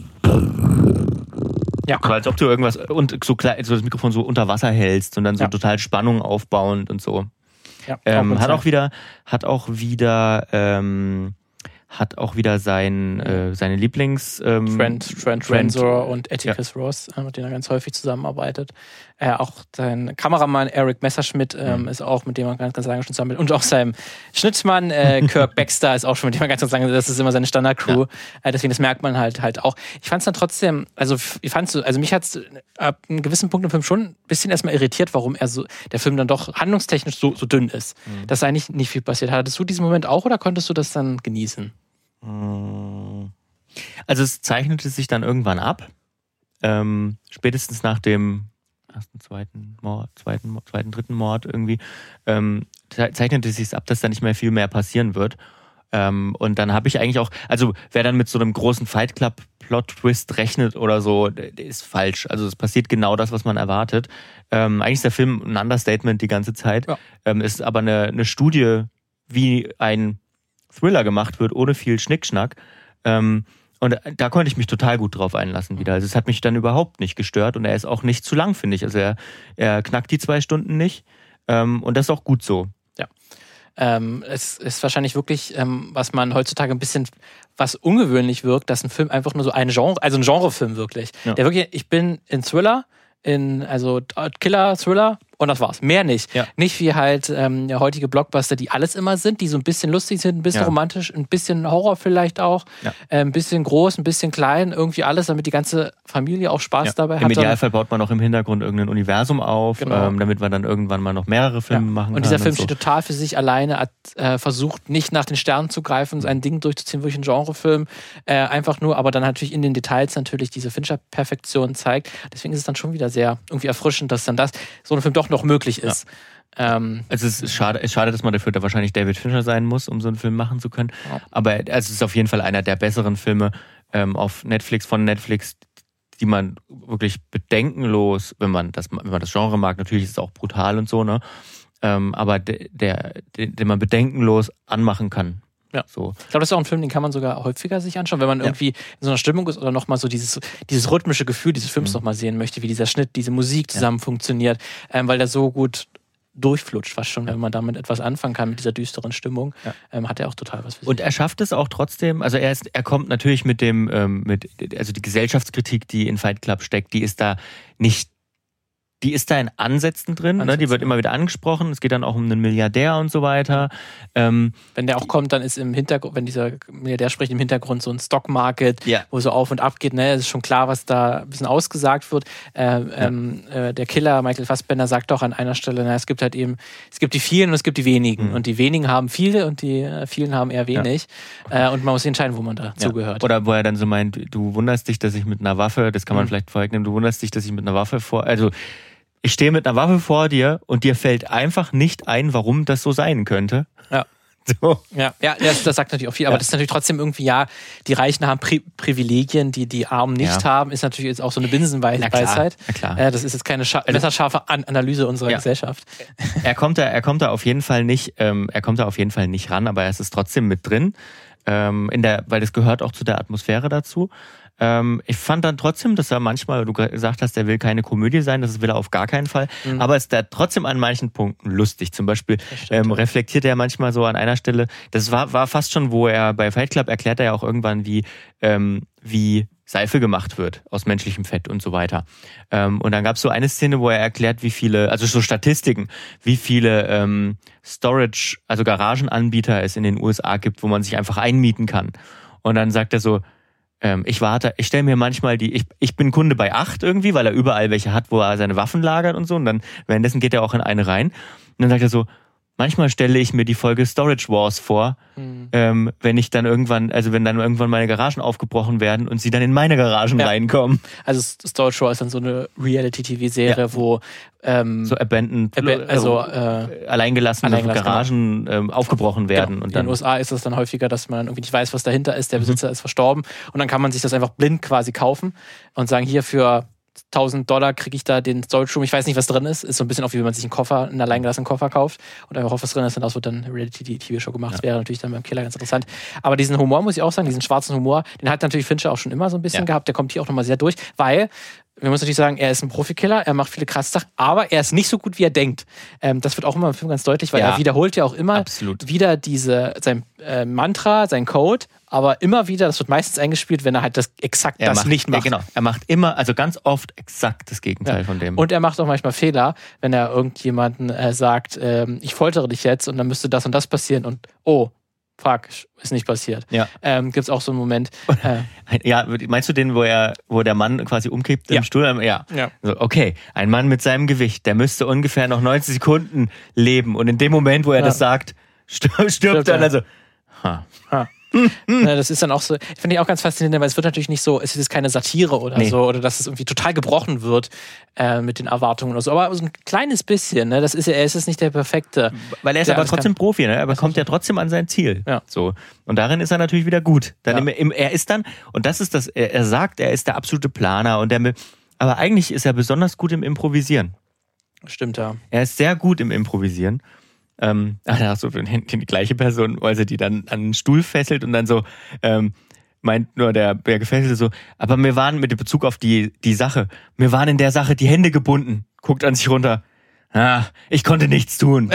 ja, als ob du irgendwas und so, klein, so das Mikrofon so unter Wasser hältst und dann so ja. total Spannung aufbauend und so. Ja, ähm, auch hat auch wieder, hat auch wieder, ähm, hat auch wieder sein, äh, seine Lieblings ähm, Trent, Trent, Trent Reznor und Atticus ja. Ross, äh, mit denen er ganz häufig zusammenarbeitet. Äh, auch sein Kameramann Eric Messerschmidt ähm, mhm. ist auch, mit dem er ganz, ganz lange schon zusammen und auch sein Schnittmann äh, Kirk Baxter ist auch schon mit dem er ganz, ganz lange, das ist immer seine Standardcrew. Ja. Äh, deswegen, das merkt man halt halt auch. Ich fand es dann trotzdem, also ich fand's, also mich hat es ab einem gewissen Punkt im Film schon ein bisschen erstmal irritiert, warum er so, der Film dann doch handlungstechnisch so, so dünn ist. Mhm. Dass eigentlich nicht viel passiert. Hattest du diesen Moment auch oder konntest du das dann genießen? Also es zeichnete sich dann irgendwann ab. Ähm, spätestens nach dem ersten, zweiten Mord, zweiten, zweiten, dritten Mord irgendwie, ähm, zeichnete sich ab, dass da nicht mehr viel mehr passieren wird. Ähm, und dann habe ich eigentlich auch, also wer dann mit so einem großen Fight Club Plot-Twist rechnet oder so, der ist falsch. Also es passiert genau das, was man erwartet. Ähm, eigentlich ist der Film ein Understatement die ganze Zeit. Ja. Ähm, ist aber eine, eine Studie, wie ein Thriller gemacht wird, ohne viel Schnickschnack. Ähm, und da konnte ich mich total gut drauf einlassen wieder. Also es hat mich dann überhaupt nicht gestört und er ist auch nicht zu lang, finde ich. Also er, er knackt die zwei Stunden nicht ähm, und das ist auch gut so. Ja. Ähm, es ist wahrscheinlich wirklich, ähm, was man heutzutage ein bisschen, was ungewöhnlich wirkt, dass ein Film einfach nur so ein Genre, also ein Genrefilm wirklich. Ja. Der wirklich, ich bin in Thriller, in, also Killer, Thriller, und das war's. Mehr nicht. Ja. Nicht wie halt ähm, ja, heutige Blockbuster, die alles immer sind, die so ein bisschen lustig sind, ein bisschen ja. romantisch, ein bisschen Horror vielleicht auch, ja. äh, ein bisschen groß, ein bisschen klein, irgendwie alles, damit die ganze Familie auch Spaß ja. dabei hat. Im Idealfall baut man auch im Hintergrund irgendein Universum auf, genau. ähm, damit man dann irgendwann mal noch mehrere Filme ja. machen kann. Und dieser Film und so. steht total für sich alleine, hat äh, versucht, nicht nach den Sternen zu greifen, sein Ding durchzuziehen, wirklich ein Genrefilm, äh, einfach nur, aber dann natürlich in den Details natürlich diese Fincher-Perfektion zeigt. Deswegen ist es dann schon wieder sehr irgendwie erfrischend, dass dann das, so ein Film doch noch möglich ist. Ja. Ähm, also es ist schade, es ist schade, dass man dafür da wahrscheinlich David Fincher sein muss, um so einen Film machen zu können. Ja. Aber also es ist auf jeden Fall einer der besseren Filme ähm, auf Netflix, von Netflix, die man wirklich bedenkenlos, wenn man das, wenn man das Genre mag, natürlich ist es auch brutal und so, ne? Ähm, aber der, der, den man bedenkenlos anmachen kann. Ja. So. Ich glaube, das ist auch ein Film, den kann man sogar häufiger sich anschauen, wenn man ja. irgendwie in so einer Stimmung ist oder nochmal so dieses, dieses rhythmische Gefühl dieses Films mhm. nochmal sehen möchte, wie dieser Schnitt, diese Musik zusammen ja. funktioniert, ähm, weil der so gut durchflutscht fast schon, ja. wenn man damit etwas anfangen kann, mit dieser düsteren Stimmung, ja. ähm, hat er auch total was für sich. Und er schafft es auch trotzdem, also er ist, er kommt natürlich mit dem, ähm, mit, also die Gesellschaftskritik, die in Fight Club steckt, die ist da nicht die ist da in Ansätzen drin, Ansätze, ne? Die wird immer wieder angesprochen. Es geht dann auch um einen Milliardär und so weiter. Ähm, wenn der auch kommt, dann ist im Hintergrund, wenn dieser Milliardär spricht, im Hintergrund so ein Stockmarket, ja. wo so auf und ab geht. Ne? Es ist schon klar, was da ein bisschen ausgesagt wird. Äh, ja. ähm, äh, der Killer, Michael Fassbender, sagt doch an einer Stelle, na, es gibt halt eben, es gibt die vielen und es gibt die wenigen. Mhm. Und die wenigen haben viele und die äh, vielen haben eher wenig. Ja. Äh, und man muss sich entscheiden, wo man da ja. zugehört. Oder wo er dann so meint, du wunderst dich, dass ich mit einer Waffe, das kann man mhm. vielleicht vorwegnehmen, du wunderst dich, dass ich mit einer Waffe vor, also ich stehe mit einer Waffe vor dir und dir fällt einfach nicht ein, warum das so sein könnte. Ja. So. Ja, ja das, das sagt natürlich auch viel, aber ja. das ist natürlich trotzdem irgendwie, ja, die Reichen haben Pri- Privilegien, die die Armen nicht ja. haben, ist natürlich jetzt auch so eine Binsenweisheit. Na klar. Äh, das ist jetzt keine scha- messerscharfe An- Analyse unserer ja. Gesellschaft. Er kommt da, er kommt da auf jeden Fall nicht, ähm, er kommt da auf jeden Fall nicht ran, aber es ist trotzdem mit drin, ähm, in der, weil das gehört auch zu der Atmosphäre dazu. Ähm, ich fand dann trotzdem, dass er manchmal, du gesagt hast, er will keine Komödie sein, das will er auf gar keinen Fall, mhm. aber es ist da trotzdem an manchen Punkten lustig. Zum Beispiel ähm, reflektiert er manchmal so an einer Stelle, das war, war fast schon, wo er bei Fight Club erklärt er ja auch irgendwann, wie, ähm, wie Seife gemacht wird aus menschlichem Fett und so weiter. Ähm, und dann gab es so eine Szene, wo er erklärt, wie viele, also so Statistiken, wie viele ähm, Storage, also Garagenanbieter es in den U S A gibt, wo man sich einfach einmieten kann. Und dann sagt er so, Ähm, ich warte, ich stelle mir manchmal die, ich, ich bin Kunde bei acht irgendwie, weil er überall welche hat, wo er seine Waffen lagert und so. Und dann währenddessen geht er auch in eine rein. Und dann sagt er so, manchmal stelle ich mir die Folge Storage Wars vor, mhm. ähm, wenn ich dann irgendwann, also wenn dann irgendwann meine Garagen aufgebrochen werden und sie dann in meine Garagen ja. reinkommen. Also Storage Wars ist dann so eine Reality-T V-Serie, ja. wo ähm, so abandoned, ab- also äh, alleingelassene alleingelassen, Garagen genau. ähm, aufgebrochen werden. Genau. Und dann, in den U S A ist es dann häufiger, dass man irgendwie nicht weiß, was dahinter ist. Der Besitzer mhm. ist verstorben und dann kann man sich das einfach blind quasi kaufen und sagen, hier für tausend Dollar kriege ich da den Storage Room. Ich weiß nicht, was drin ist. Ist so ein bisschen auch wie wenn man sich einen Koffer, einen alleingelassenen Koffer kauft und einfach hofft, was drin ist. Und das wird dann eine Reality-T V-Show gemacht. Ja. Wäre natürlich dann beim Killer ganz interessant. Aber diesen Humor, muss ich auch sagen, diesen schwarzen Humor, den hat natürlich Fincher auch schon immer so ein bisschen ja. gehabt. Der kommt hier auch nochmal sehr durch, weil wir müssen natürlich sagen, er ist ein Profikiller, er macht viele krasse Sachen, aber er ist nicht so gut, wie er denkt. Ähm, das wird auch immer im Film ganz deutlich, weil ja. er wiederholt ja auch immer Absolut. wieder diese, sein äh, Mantra, sein Code, aber immer wieder, das wird meistens eingespielt, wenn er halt das exakt er das macht, nicht macht. Ja, genau. Er macht immer, also ganz oft exakt das Gegenteil ja. von dem. Und er macht auch manchmal Fehler, wenn er irgendjemanden äh, sagt, ähm, ich foltere dich jetzt und dann müsste das und das passieren und oh, fuck, ist nicht passiert. Ja. Ähm, gibt's auch so einen Moment. Äh, ja, meinst du den, wo er, wo der Mann quasi umkippt ja. im Stuhl? Ja. ja. So, okay, ein Mann mit seinem Gewicht, der müsste ungefähr noch neunzig Sekunden leben und in dem Moment, wo er ja. das sagt, stirbt, stirbt dann also. Ha. ha. Na, das ist dann auch so, finde ich auch ganz faszinierend, weil es wird natürlich nicht so, es ist keine Satire oder nee. so, oder dass es irgendwie total gebrochen wird äh, mit den Erwartungen oder so, aber so ein kleines bisschen, ne? Das ist ja, er ist jetzt nicht der perfekte. Weil er ist aber trotzdem kann. Profi, ne? Er kommt ja trotzdem an sein Ziel. Ja. So. Und darin ist er natürlich wieder gut. Dann ja. im, im, er ist dann, und das ist das, er, er sagt, er ist der absolute Planer und der, aber eigentlich ist er besonders gut im Improvisieren. Stimmt, ja. Er ist sehr gut im Improvisieren. Ähm, ach so, die gleiche Person, weil sie die dann an den Stuhl fesselt und dann so ähm, meint nur der, der Gefesselte so, aber mir waren mit Bezug auf die, die Sache, mir waren in der Sache die Hände gebunden, guckt an sich runter. Ah, ich konnte nichts tun.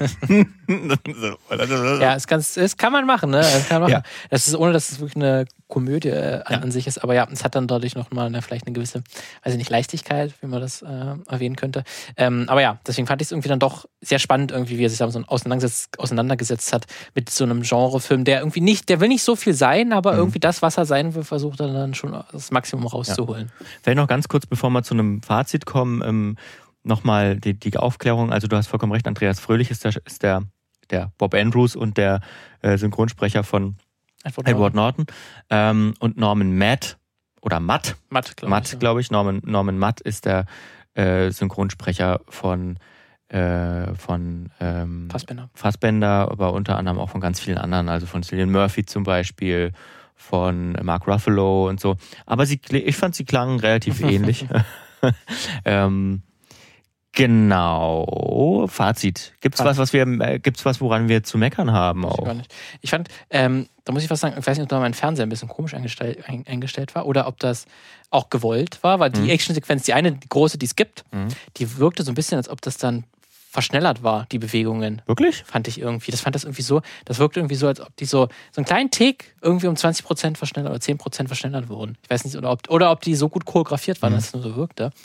Ja, es kann, es kann man machen, ne? Das kann man machen. Ja. Das ist, ohne dass es wirklich eine Komödie äh, an, ja. an sich ist, aber ja, es hat dann dadurch nochmal eine, vielleicht eine gewisse, weiß ich nicht, Leichtigkeit, wie man das äh, erwähnen könnte. Ähm, aber ja, deswegen fand ich es irgendwie dann doch sehr spannend, irgendwie, wie er sich da so auseinandergesetzt, auseinandergesetzt hat mit so einem Genrefilm, der irgendwie nicht, der will nicht so viel sein, aber mhm. irgendwie das, was er sein will, versucht er dann schon das Maximum rauszuholen. Ja. Vielleicht noch ganz kurz, bevor wir zu einem Fazit kommen, ähm, nochmal die, die Aufklärung, also du hast vollkommen recht, Andreas Fröhlich ist der, ist der, der Bob Andrews und der äh, Synchronsprecher von Edward, Edward Norton, Norton. Ähm, und Norman Matt oder Matt, Matt, glaube Matt, ich, glaub ich. Norman, Norman Matt ist der äh, Synchronsprecher von äh, von ähm, Fassbender. Fassbender, aber unter anderem auch von ganz vielen anderen, also von Cillian Murphy zum Beispiel, von Mark Ruffalo und so. Aber sie, ich fand, sie klangen relativ ähnlich. ähm, Genau. Fazit. Gibt's Fazit. was, was wir, äh, gibt's was, woran wir zu meckern haben auch? Ich, gar nicht. Ich fand, ähm, da muss ich was sagen, ich weiß nicht, ob da mein Fernseher ein bisschen komisch eingestellt, ein, eingestellt war oder ob das auch gewollt war, weil die mhm. Actionsequenz, die eine, die große, die es gibt, mhm. die wirkte so ein bisschen, als ob das dann verschnellert war, die Bewegungen. Wirklich? Fand ich irgendwie. Das fand das irgendwie so, das wirkte irgendwie so, als ob die so, so einen kleinen Tick irgendwie um zwanzig Prozent verschnellert oder zehn Prozent verschnellert wurden. Ich weiß nicht, oder ob, oder ob die so gut choreografiert waren, mhm. dass es nur so wirkte.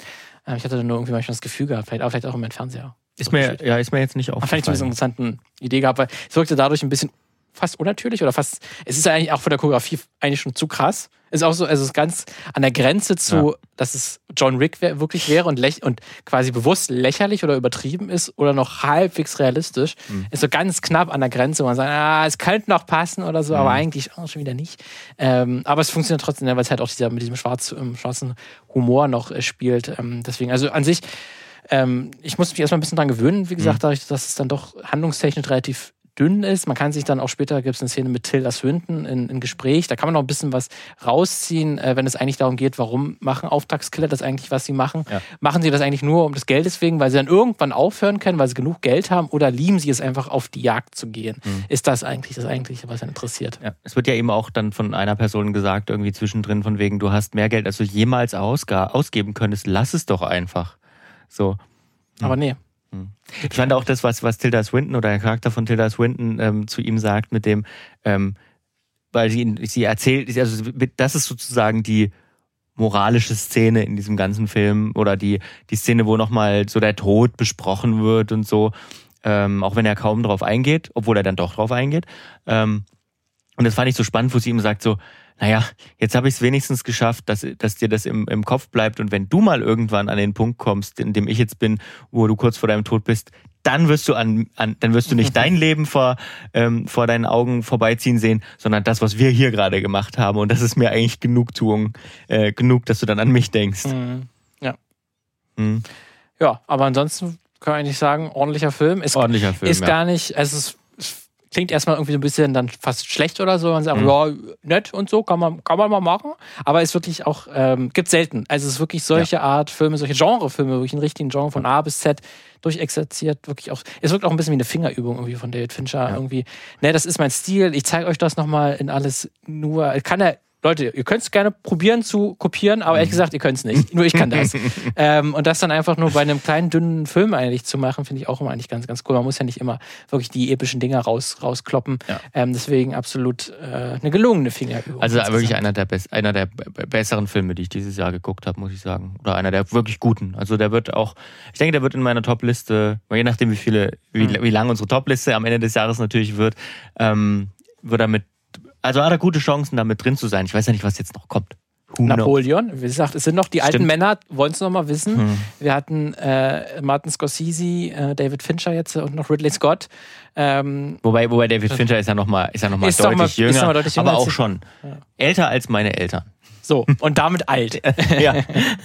Ähm, ich hatte dann nur irgendwie manchmal das Gefühl gehabt, vielleicht, aber vielleicht auch in meinem Fernseher. Ist mir, ja, ist mir jetzt nicht aufgefallen. Fand ich eine interessante Idee gehabt, weil es wirkte dadurch ein bisschen fast unnatürlich oder fast, es ist ja eigentlich auch von der Choreografie eigentlich schon zu krass. Ist auch so, also es ist ganz an der Grenze zu, ja. dass es John Wick wär, wirklich wäre und, läch- und quasi bewusst lächerlich oder übertrieben ist oder noch halbwegs realistisch. Mhm. Ist so ganz knapp an der Grenze, wo man sagt, ah, es könnte noch passen oder so, mhm. aber eigentlich oh, schon wieder nicht. Ähm, aber es funktioniert trotzdem, weil es halt auch dieser, mit diesem schwarz, ähm, schwarzen Humor noch äh, spielt. Ähm, deswegen, also an sich, ähm, ich muss mich erstmal ein bisschen dran gewöhnen, wie gesagt, mhm. dadurch, dass es dann doch handlungstechnisch relativ dünn ist. Man kann sich dann auch später, gibt es eine Szene mit Tilda Swinton in, in Gespräch, da kann man noch ein bisschen was rausziehen, äh, wenn es eigentlich darum geht, warum machen Auftragskiller das eigentlich, was sie machen. Ja. Machen sie das eigentlich nur um des Geldes wegen, weil sie dann irgendwann aufhören können, weil sie genug Geld haben, oder lieben sie es einfach, auf die Jagd zu gehen? Mhm. Ist das eigentlich das Eigentliche, was einen interessiert? Ja. Es wird ja eben auch dann von einer Person gesagt, irgendwie zwischendrin von wegen, du hast mehr Geld, als du jemals ausga- ausgeben könntest, lass es doch einfach. So. Mhm. Aber nee. Ich fand auch das, was, was Tilda Swinton oder der Charakter von Tilda Swinton ähm, zu ihm sagt, mit dem, ähm, weil sie, ihn, sie erzählt, also das ist sozusagen die moralische Szene in diesem ganzen Film oder die, die Szene, wo nochmal so der Tod besprochen wird und so, ähm, auch wenn er kaum drauf eingeht, obwohl er dann doch drauf eingeht. Ähm, und das fand ich so spannend, wo sie ihm sagt so, naja, jetzt habe ich es wenigstens geschafft, dass, dass dir das im, im Kopf bleibt, und wenn du mal irgendwann an den Punkt kommst, in dem ich jetzt bin, wo du kurz vor deinem Tod bist, dann wirst du an, an dann wirst du nicht dein Leben vor, ähm, vor deinen Augen vorbeiziehen sehen, sondern das, was wir hier gerade gemacht haben, und das ist mir eigentlich Genugtuung, äh, genug, dass du dann an mich denkst. Mhm. Ja. Mhm. Ja, aber ansonsten kann man eigentlich sagen, ordentlicher Film. Ist, ordentlicher Film, ist ja. gar nicht, also es ist klingt erstmal irgendwie so ein bisschen dann fast schlecht oder so. Man sagt, mhm. ja, nett und so, kann man, kann man mal machen. Aber es ist wirklich auch, ähm, gibt selten. Also es ist wirklich solche ja. Art Filme, solche Genrefilme, wirklich einen richtigen Genre von A bis Z durchexerziert. Wirklich auch, es wirkt auch ein bisschen wie eine Fingerübung irgendwie von David Fincher. Ja. Irgendwie, ne, das ist mein Stil. Ich zeige euch das nochmal in alles nur, kann er, Leute, ihr könnt es gerne probieren zu kopieren, aber ehrlich gesagt, ihr könnt es nicht. Nur ich kann das. ähm, und das dann einfach nur bei einem kleinen, dünnen Film eigentlich zu machen, finde ich auch immer eigentlich ganz, ganz cool. Man muss ja nicht immer wirklich die epischen Dinger raus, rauskloppen. Ja. Ähm, deswegen absolut äh, eine gelungene Fingerübung. Also wirklich einer der, best, einer der b- besseren Filme, die ich dieses Jahr geguckt habe, muss ich sagen. Oder einer der wirklich guten. Also der wird auch, ich denke, der wird in meiner Top-Liste, je nachdem wie viele, wie, mhm. wie lang unsere Top-Liste am Ende des Jahres natürlich wird, ähm, wird er mit Also hat er gute Chancen, da mit drin zu sein. Ich weiß ja nicht, was jetzt noch kommt. Who Napoleon, knows? Wie gesagt, es sind noch die Stimmt. alten Männer, wollen es noch mal wissen. Hm. Wir hatten äh, Martin Scorsese, äh, David Fincher jetzt und noch Ridley Scott. Ähm, wobei, wobei David Fincher ist ja noch mal, ist ja noch mal deutlich, mal, jünger, noch mal deutlich jünger, aber auch schon ja. älter als meine Eltern. So, und damit alt. Ja.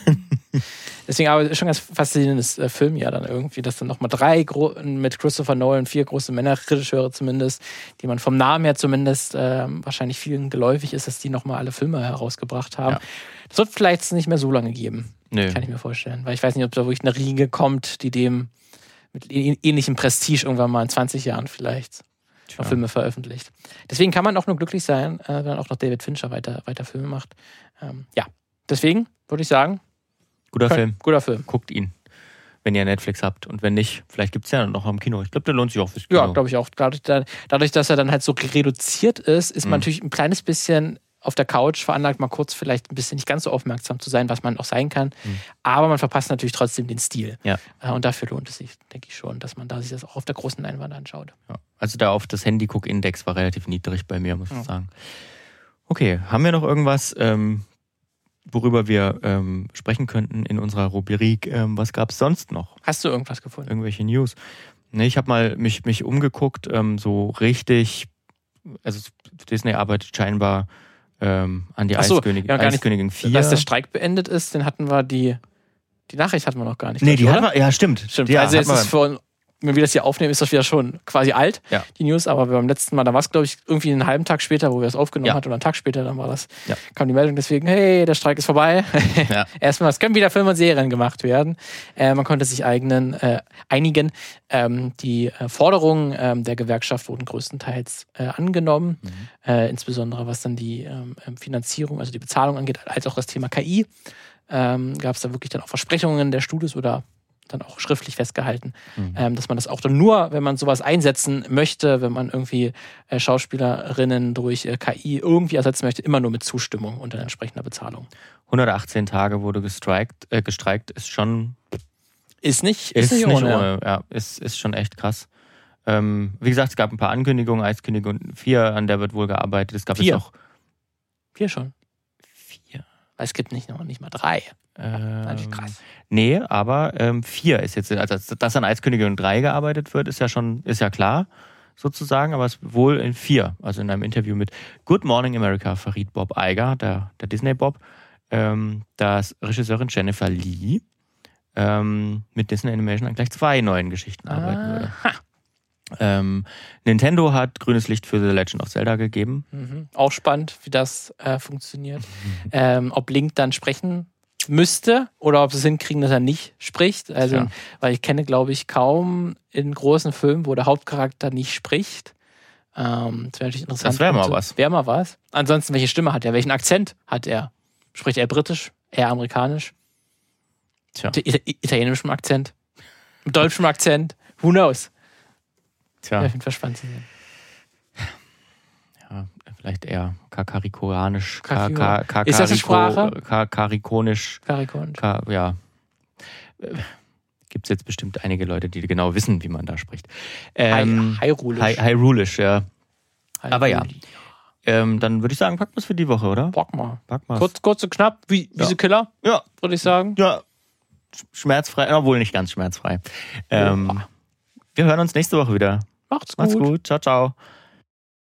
Deswegen aber ist schon ganz faszinierendes äh, Filmjahr dann irgendwie, dass dann nochmal drei gro- mit Christopher Nolan, vier große Männerregisseure zumindest, die man vom Namen her zumindest äh, wahrscheinlich vielen geläufig ist, dass die nochmal alle Filme herausgebracht haben. Ja. Das wird vielleicht nicht mehr so lange geben. Nö. Kann ich mir vorstellen. Weil ich weiß nicht, ob da wirklich eine Riege kommt, die dem mit ähnlichem Prestige irgendwann mal in zwanzig Jahren vielleicht noch Filme veröffentlicht. Deswegen kann man auch nur glücklich sein, äh, wenn auch noch David Fincher weiter, weiter Filme macht. Ähm, ja, deswegen würde ich sagen, Guter Kein, Film. Guter Film. Guckt ihn, wenn ihr Netflix habt. Und wenn nicht, vielleicht gibt es ja noch im Kino. Ich glaube, der lohnt sich auch fürs Kino. Ja, glaube ich auch. Dadurch, dadurch, dass er dann halt so reduziert ist, ist mhm. man natürlich ein kleines bisschen auf der Couch veranlagt, mal kurz vielleicht ein bisschen nicht ganz so aufmerksam zu sein, was man auch sein kann. Mhm. Aber man verpasst natürlich trotzdem den Stil. Ja. Und dafür lohnt es sich, denke ich schon, dass man da sich das auch auf der großen Leinwand anschaut. Ja. Also da auf das Handy-Guck-Index war relativ niedrig bei mir, muss ich ja. sagen. Okay, haben wir noch irgendwas, ähm, worüber wir ähm, sprechen könnten in unserer Rubrik? Ähm, was gab es sonst noch? Hast du irgendwas gefunden? Irgendwelche News? Nee, ich habe mal mich, mich umgeguckt, ähm, so richtig, also Disney arbeitet scheinbar ähm, an die so, Eiskönigin, ja, Eiskönigin vier. Dass der Streik beendet ist, den hatten wir, die, die Nachricht hatten wir noch gar nicht. Nee, die hatten wir, ja stimmt. Stimmt, ja, also es ist für wenn wir das hier aufnehmen, ist das wieder schon quasi alt, ja. die News, aber beim letzten Mal, da war es, glaube ich, irgendwie einen halben Tag später, wo wir es aufgenommen ja. hatten, oder einen Tag später, dann war das, ja. kam die Meldung, deswegen, hey, der Streik ist vorbei. Ja. Erstmal, es können wieder Filme und Serien gemacht werden. Äh, man konnte sich eigenen, äh, einigen. Ähm, die äh, Forderungen ähm, der Gewerkschaft wurden größtenteils äh, angenommen, mhm. äh, insbesondere was dann die ähm, Finanzierung, also die Bezahlung angeht, als auch das Thema K I. Ähm, gab es da wirklich dann auch Versprechungen der Studios oder dann auch schriftlich festgehalten, Mhm. ähm, dass man das auch dann nur, wenn man sowas einsetzen möchte, wenn man irgendwie äh, Schauspielerinnen durch äh, K I irgendwie ersetzen möchte, immer nur mit Zustimmung und dann entsprechender Bezahlung. hundertachtzehn Tage wurde gestreikt, äh, gestreikt, ist schon Ist nicht, ist, ist nicht, nicht ohne. ohne. Ja, ist, ist schon echt krass. Ähm, wie gesagt, es gab ein paar Ankündigungen, Eiskündigung vier, an der wird wohl gearbeitet. Es gab Vier. jetzt auch Vier schon. vier. Weil es gibt nicht noch nicht mal drei. Ähm, Natürlich krass. Nee, aber ähm, vier ist jetzt, also dass an Eiskündigung drei gearbeitet wird, ist ja schon, ist ja klar, sozusagen, aber es wohl in vier. Also in einem Interview mit Good Morning America verriet Bob Iger, der, der Disney-Bob, ähm, dass Regisseurin Jennifer Lee ähm, mit Disney Animation an gleich zwei neuen Geschichten arbeiten würde. Aha. Ähm, Nintendo hat grünes Licht für The Legend of Zelda gegeben. Mhm. Auch spannend, wie das äh, funktioniert. ähm, ob Link dann sprechen müsste oder ob sie es hinkriegen, dass er nicht spricht. Also, Ja. weil ich kenne, glaube ich, kaum in großen Filmen, wo der Hauptcharakter nicht spricht. Ähm, das wäre natürlich interessant. Das wäre mal Und, was. Wäre mal was. Ansonsten, welche Stimme hat er? Welchen Akzent hat er? Spricht er britisch? Eher amerikanisch? Tja, Mit Ita- italienischem Akzent? Mit deutschem Akzent? Who knows? tja. Wäre auf jeden Fall spannend zu sehen. Ja, vielleicht eher kakarikonisch. Kakio. Ka- ka- Ist das eine Sprache? Ka- Karikonisch. Karikonisch. Ka- ja. Gibt es jetzt bestimmt einige Leute, die genau wissen, wie man da spricht. Ähm, Hyrulisch. Hy- Hyrulisch, ja. Aber ja. Hyrule. Ähm, dann würde ich sagen, packen wir es für die Woche, oder? Bock mal. Packen wir's. Kurz, kurz und knapp, wie, wie Ja. so Killer, Ja, würde ich sagen. ja. Sch- Schmerzfrei, obwohl nicht ganz schmerzfrei. Ähm, wir hören uns nächste Woche wieder. Macht's gut. Macht's gut. Ciao, ciao.